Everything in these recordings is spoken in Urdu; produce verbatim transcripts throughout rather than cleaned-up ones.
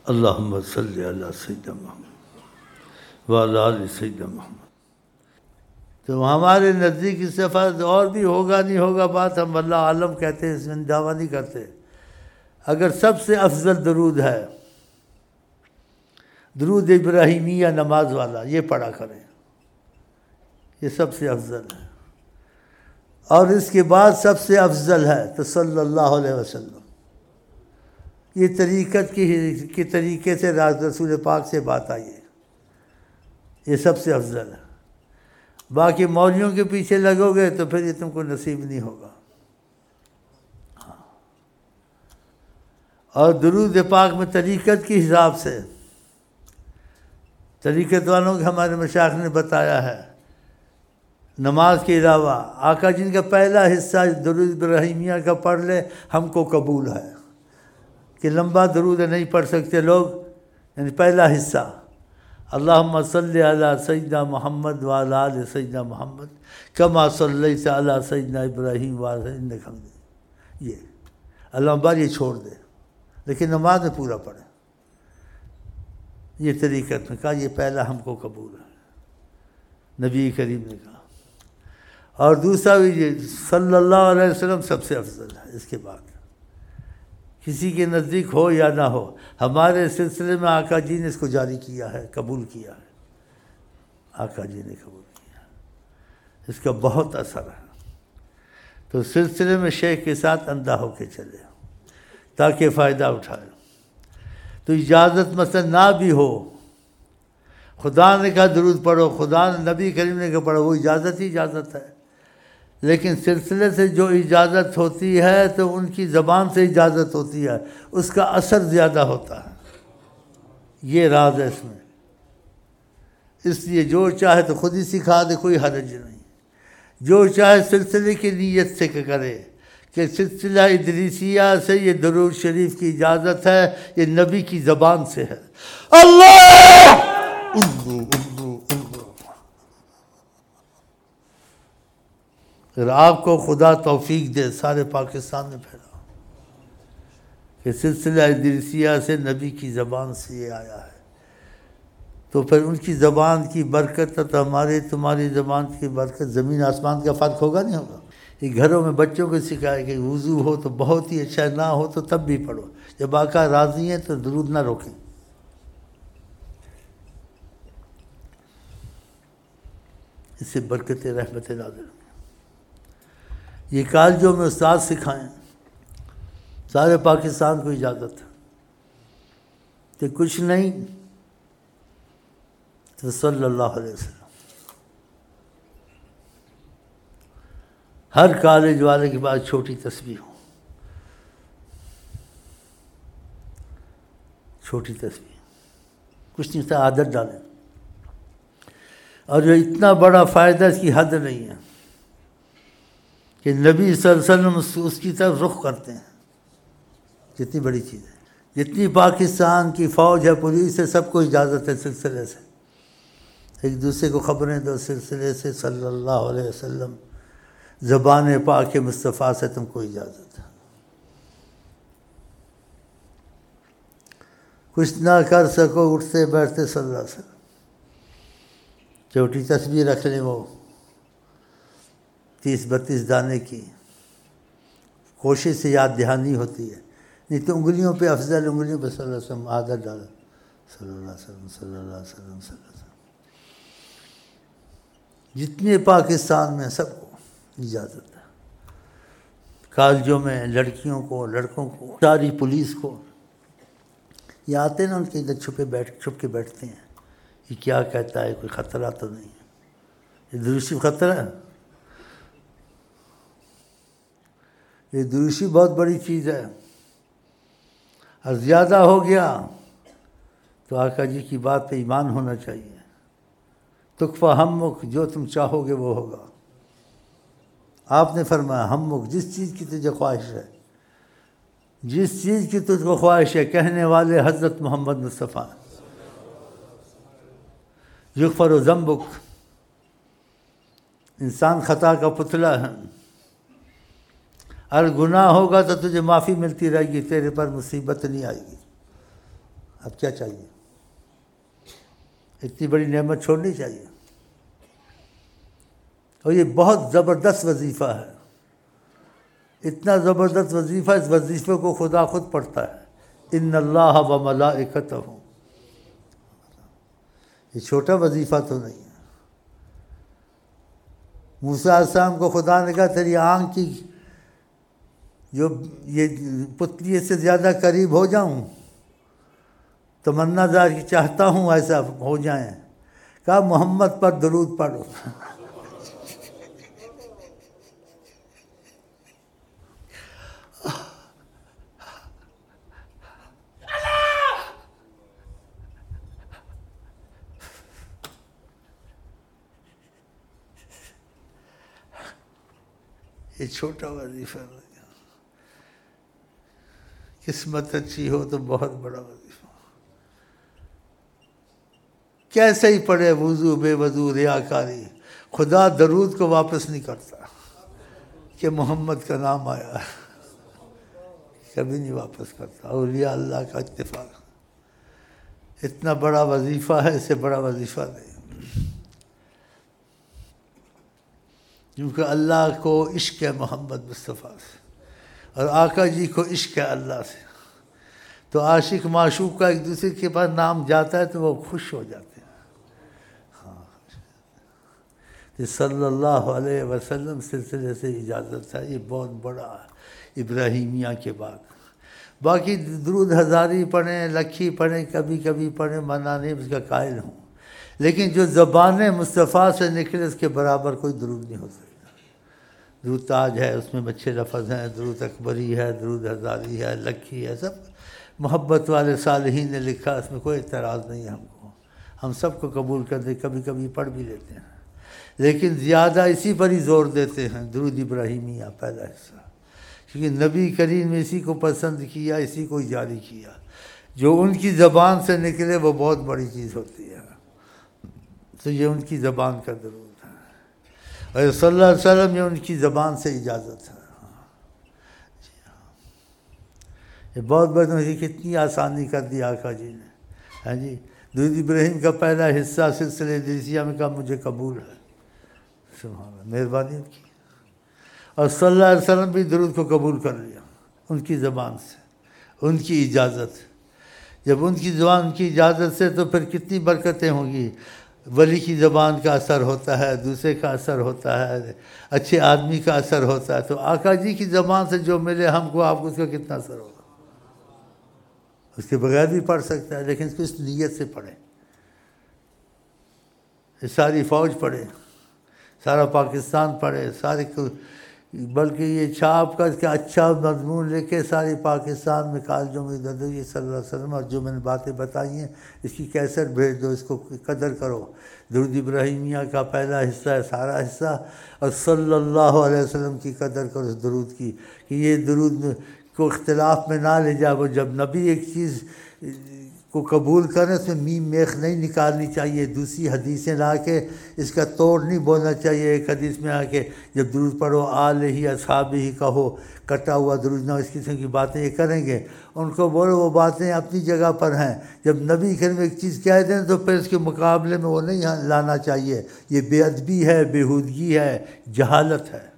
اللہم صلی علی سیدنا محمد وعلی آل سیدنا محمد۔ تو ہمارے نزدیک اس سے فرض اور بھی ہوگا نہیں ہوگا بات ہم اللہ عالم کہتے ہیں، اس میں دعویٰ نہیں کرتے۔ اگر سب سے افضل درود ہے درود ابراہیمیہ نماز والا، یہ پڑھا کریں، یہ سب سے افضل ہے۔ اور اس کے بعد سب سے افضل ہے تو صلی اللہ علیہ وسلم، یہ طریقت کی کے طریقے سے رسول پاک سے بات آئی ہے، یہ سب سے افضل ہے۔ باقی مولویوں کے پیچھے لگو گے تو پھر یہ تم کو نصیب نہیں ہوگا۔ اور درود پاک میں طریقت کے حساب سے، طریقت والوں کے ہمارے مشائخ نے بتایا ہے، نماز کے علاوہ آقا جن کا پہلا حصہ درود ابراہیمیہ کا پڑھ لے ہم کو قبول ہے، کہ لمبا درود نہیں پڑھ سکتے لوگ، یعنی پہلا حصہ اللہم صلی علی سیدنا محمد وعلی آل سیدنا محمد کما صلیت علی سیدنا ابراہیم وعلی انک حمید، یہ اللہ بار یہ چھوڑ دے، لیکن نماز میں پورا پڑھے۔ یہ طریقت میں کہا یہ پہلا ہم کو قبول ہے، نبی کریم نے کہا۔ اور دوسرا بھی یہ صلی اللہ علیہ وسلم سب سے افضل ہے، اس کے بعد کسی کے نزدیک ہو یا نہ ہو، ہمارے سلسلے میں آقا جی نے اس کو جاری کیا ہے، قبول کیا ہے، آقا جی نے قبول کیا ہے، اس کا بہت اثر ہے۔ تو سلسلے میں شیخ کے ساتھ اندھا ہو کے چلے تاکہ فائدہ اٹھائے۔ تو اجازت مثلا نہ بھی ہو، خدا نے کہا درود پڑھو، خدا نے نبی کریم نے کہا پڑھو، وہ اجازت ہی اجازت ہے، لیکن سلسلے سے جو اجازت ہوتی ہے تو ان کی زبان سے اجازت ہوتی ہے، اس کا اثر زیادہ ہوتا ہے، یہ راز ہے اس میں۔ اس لیے جو چاہے تو خود ہی سکھا دے، کوئی حرج نہیں، جو چاہے سلسلے کی نیت سے کرے کہ سلسلہ ادریسیہ سے یہ درود شریف کی اجازت ہے، یہ نبی کی زبان سے ہے۔ اللہ اگر آپ کو خدا توفیق دے سارے پاکستان میں پھیلا کہ سلسلہ ادریسیہ سے نبی کی زبان سے یہ آیا ہے، تو پھر ان کی زبان کی برکت تو ہمارے تمہاری زبان کی برکت زمین آسمان کا فرق ہوگا نہیں ہوگا؟ یہ گھروں میں بچوں کو سکھائے کہ وضو ہو تو بہت ہی اچھا، نہ ہو تو تب بھی پڑھو، جب آقا راضی ہیں تو درود نہ روکیں۔ اس سے برکت رحمت نازل ہوں۔ یہ کالجوں میں استاد سکھائیں، سارے پاکستان کو اجازت ہے کہ کچھ نہیں تو صلی اللہ علیہ وسلم۔ ہر کالج والے کے پاس چھوٹی تسبیح ہو، چھوٹی تسبیح، کچھ نہیں تھا، عادت ڈالیں۔ اور جو اتنا بڑا فائدہ اس کی حد نہیں ہے کہ نبی صلی اللہ علیہ وسلم اس کی طرف رخ کرتے ہیں، جتنی بڑی چیز ہے، جتنی پاکستان کی فوج ہے، پولیس ہے، سب کو اجازت ہے سلسلے سے، ایک دوسرے کو خبریں دو سلسلے سے، صلی اللہ علیہ وسلم، زبان پاک مصطفیٰ سے تم کو اجازت ہے۔ کچھ نہ کر سکو، اٹھتے بیٹھتے صلی اللہ علیہ وسلم، چھوٹی تسبیح رکھ لیں، وہ تیس بتیس دانے کی، کوشش سے یاد دہانی ہوتی ہے، نہیں تو انگلیوں پہ افضل، انگلیوں پہ صلی اللہ علیہ وسلم عادت ڈالا، صلی اللہ علیہ وسلم صلی اللہ علیہ وسلم صلی اللہ علیہ وسلم۔ جتنے پاکستان میں سب کو اجازت ہے، کالجوں میں لڑکیوں کو، لڑکوں کو، ساری پولیس کو، یہ آتے ہیں نا ان کے ادھر چھپے بیٹھ چھپ کے بیٹھتے ہیں، یہ کیا کہتا ہے، کوئی خطرہ تو نہیں ہے؟ یہ دروشی خطرہ ہے، یہ دروشی بہت بڑی چیز ہے، اور زیادہ ہو گیا تو آقا جی کی بات پہ ایمان ہونا چاہیے۔ تکفہ ہمک، جو تم چاہو گے وہ ہوگا۔ آپ نے فرمایا ہمک، جس چیز کی تجھے خواہش ہے، جس چیز کی تجھ کو خواہش ہے، کہنے والے حضرت محمد مصطفیٰ، یغفر و ذنبک، انسان خطا کا پتلا ہے، اگر گناہ ہوگا تو تجھے معافی ملتی رہے گی، تیرے پر مصیبت نہیں آئے گی، اب کیا چاہیے؟ اتنی بڑی نعمت چھوڑنی چاہیے. اور یہ بہت زبردست وظیفہ ہے، اتنا زبردست وظیفہ، اس وظیفے کو خدا خود پڑھتا ہے. ان اللہ و ملائکتہ، یہ چھوٹا وظیفہ تو نہیں ہے. موسیٰ علیہ السلام کو خدا نے کہا تیری آنکھ کی جو یہ پتلی سے زیادہ قریب ہو جاؤں، تمنا ظاہر کی چاہتا ہوں ایسا ہو جائیں. کہا محمد پر درود پڑھو. یہ چھوٹا وظیفہ نہیں، قسمت اچھی ہو تو بہت بڑا وظیفہ. کیسے ہی پڑھے وضو بے وضو ریاکاری، خدا درود کو واپس نہیں کرتا کہ محمد کا نام آیا، کبھی نہیں واپس کرتا. اولیاء اللہ کا اتفاق، اتنا بڑا وظیفہ ہے، اس سے بڑا وظیفہ نہیں. کیونکہ اللہ کو عشق ہے محمد مصطفیٰ سے، اور آقا جی کو عشق ہے اللہ سے، تو عاشق معشوق کا ایک دوسرے کے پاس نام جاتا ہے تو وہ خوش ہو جاتے ہیں. ہاں، صلی اللہ علیہ وسلم سلسلے سے اجازت ہے. یہ بہت بڑا ابراہیمیہ کے بعد. باقی درود ہزاری پڑھیں، لکھی پڑھیں، کبھی کبھی پڑھیں، منع نہیں، اس کا قائل ہوں، لیکن جو زبان مصطفیٰ سے نکلے اس کے برابر کوئی درود نہیں ہو سکتا. درود تاج ہے، اس میں اچھے لفظ ہیں، درود اکبری ہے، درود ہزاری ہے، لکھی ہے، سب محبت والے صالحین نے لکھا، اس میں کوئی اعتراض نہیں ہے. ہم کو ہم سب کو قبول کر دیں، کبھی کبھی پڑھ بھی لیتے ہیں، لیکن زیادہ اسی پر ہی زور دیتے ہیں. درود ابراہیمیہ پہلا حصہ، کیونکہ نبی کریم نے اسی کو پسند کیا، اسی کو جاری کیا. جو ان کی زبان سے نکلے وہ بہت بڑی چیز ہوتی ہے. تو یہ ان کی زبان کا درود ہے، اور صلی اللہ علیہ وسلم یہ ان کی زبان سے اجازت ہے. یہ بہت بڑی کتنی آسانی کر دی آقا جی نے. ہاں جی، درود ابراہیم کا پہلا حصہ سلسلہ ادریسیہ میں کہا مجھے قبول ہے. سبحان اللہ، مہربانی ان کی. اور صلی اللہ علیہ وسلم بھی درود کو قبول کر لیا ان کی زبان سے، ان کی اجازت. جب ان کی زبان ان کی اجازت سے تو پھر کتنی برکتیں ہوں گی. ولی کی زبان کا اثر ہوتا ہے، دوسرے کا اثر ہوتا ہے، اچھے آدمی کا اثر ہوتا ہے. تو آقا جی کی زبان سے جو ملے ہم کو، آپ کو اس کا کتنا اثر ہوگا. اس کے بغیر بھی پڑھ سکتا ہے، لیکن اس کو اس نیت سے پڑھیں. ساری فوج پڑھے، سارا پاکستان پڑھے، سارے، بلکہ یہ چھاپ کا اس کا اچھا مضمون لے کے سارے پاکستان میں کالجوں میں ادھر ادھر یہ صلی اللہ علیہ وسلم اور جو میں نے باتیں بتائی ہیں اس کی کیسٹ بھیج دو، اس کو قدر کرو. درود ابراہیمیہ کا پہلا حصہ ہے، سارا حصہ، اور صلی اللہ علیہ وسلم کی قدر کرو اس درود کی، کہ یہ درود کو اختلاف میں نہ لے جا. وہ جب نبی ایک چیز کو قبول کریں اس میں میم میخ نہیں نکالنی چاہیے، دوسری حدیثیں لا کے اس کا توڑ نہیں بولنا چاہیے. ایک حدیث میں آ کے جب درود پڑھو آل ہی اصحاب ہی کہو، کٹا ہوا درود نہ، اس قسم کی باتیں یہ کریں گے. ان کو بولو وہ باتیں اپنی جگہ پر ہیں. جب نبی کریم ایک چیز کہہ دیں تو پھر اس کے مقابلے میں وہ نہیں لانا چاہیے. یہ بے ادبی ہے، بےہودگی ہے، جہالت ہے.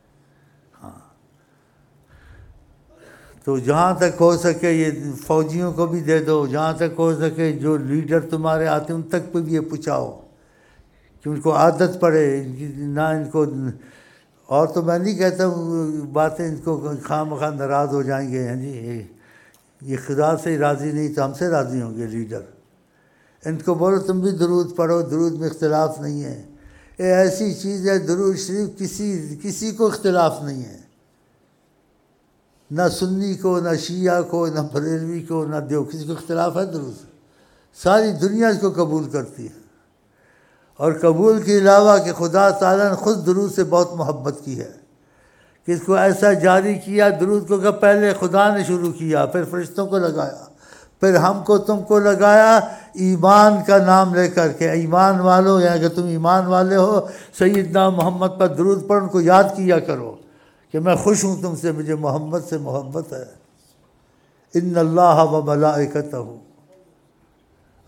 تو جہاں تک ہو سکے یہ فوجیوں کو بھی دے دو، جہاں تک ہو سکے جو لیڈر تمہارے آتے ہیں ان تک پہ بھی یہ پہنچاؤ کہ ان کو عادت پڑے. نہ ان کو، اور تو میں نہیں کہتا ہوں باتیں ان کو خواہ مخواہ ناراض ہو جائیں گے. ہاں جی، یہ خدا سے راضی نہیں تو ہم سے راضی ہوں گے لیڈر. ان کو بولو تم بھی درود پڑھو، درود میں اختلاف نہیں ہے. یہ ایسی چیز ہے درود شریف، کسی کسی کو اختلاف نہیں ہے، نہ سنی کو، نہ شیعہ کو، نہ بریلوی کو، نہ دیو، کسی کو اختلاف ہے درود. ساری دنیا اس کو قبول کرتی ہے. اور قبول کے علاوہ کہ خدا تعالیٰ نے خود درود سے بہت محبت کی ہے، کہ اس کو ایسا جاری کیا درود کو کہ پہلے خدا نے شروع کیا، پھر فرشتوں کو لگایا، پھر ہم کو تم کو لگایا ایمان کا نام لے کر کے. ایمان والو، یا کہ تم ایمان والے ہو سیدنا محمد پر درود پڑھ، ان کو یاد کیا کرو کہ میں خوش ہوں تم سے، مجھے محمد سے محبت ہے. ان اللہ و ملائکتہ،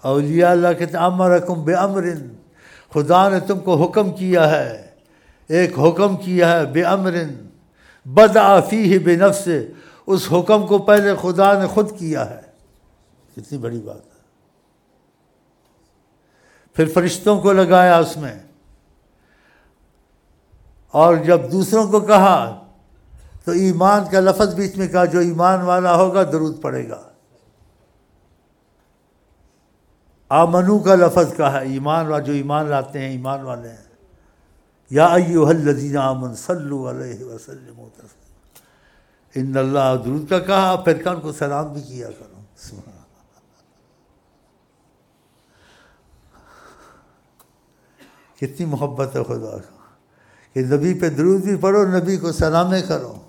اولیاء اللہ کہتے ہیں امرکم بامر، خدا نے تم کو حکم کیا ہے، ایک حکم کیا ہے، بامر بدأ فیہ بنفسہ، اس حکم کو پہلے خدا نے خود کیا ہے. کتنی بڑی بات ہے. پھر فرشتوں کو لگایا اس میں، اور جب دوسروں کو کہا تو ایمان کا لفظ بیچ میں کہا، جو ایمان والا ہوگا درود پڑے گا. آمنو کا لفظ کہا ہے، ایمان والے جو ایمان لاتے ہیں، ایمان والے ہیں. یا ایھا الذین آمنوا صلوا علیہ وسلموا تسلیما، ان اللہ درود کا کہا، پھر کن کو سلام بھی کیا کرو. سبحان اللہ. کتنی محبت ہے خدا کا کہ نبی پہ درود بھی پڑھو، نبی کو سلامیں کرو.